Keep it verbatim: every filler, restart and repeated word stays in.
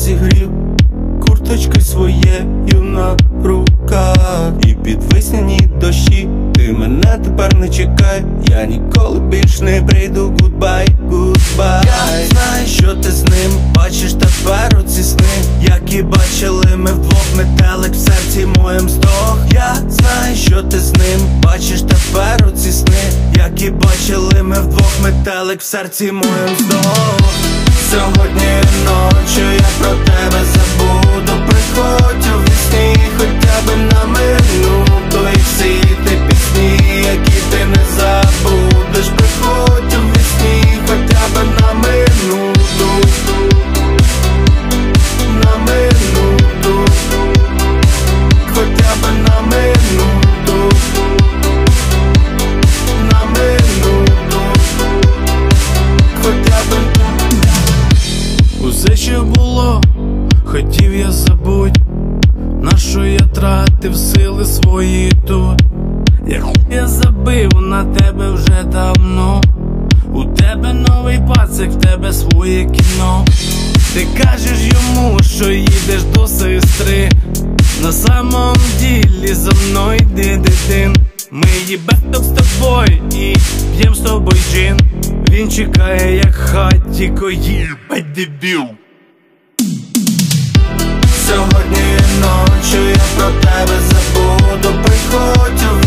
зігрів курточки своєю на руках. І під весняні дощі ти мене тепер не чекай. Я ніколи більш не прийду, goodbye, goodbye. Я знаю, що ти з ним бачиш тепер оці сни, які бачили ми вдвох, метелик в серці моєм здох. Я знаю, що ти з ним бачиш тепер оці сни, які бачили ми вдвох, метелик в серці моєм здох. Сьогодні ночі я про тебе забуду. Приходь у вісні хоча б на минуту, і всі ті пісні, які ти не забудеш. Приходь у вісні хоча б на минуту, на минуту, хоча б на минуту, на минуту, хоча б. Усе, що було, хотів я забудь, на що я тратив сили свої тут. Як я забив на тебе вже давно. У тебе новий пацик, в тебе своє кіно. Ти кажеш йому, що їдеш до сестри, на самом ділі за мною йди дитин. Ми їбеток з тобою і п'єм з тобою джин. Він чекає як хатіко, їбать дебіл. Сьогодні ночі я про тебе забуду. Приходь у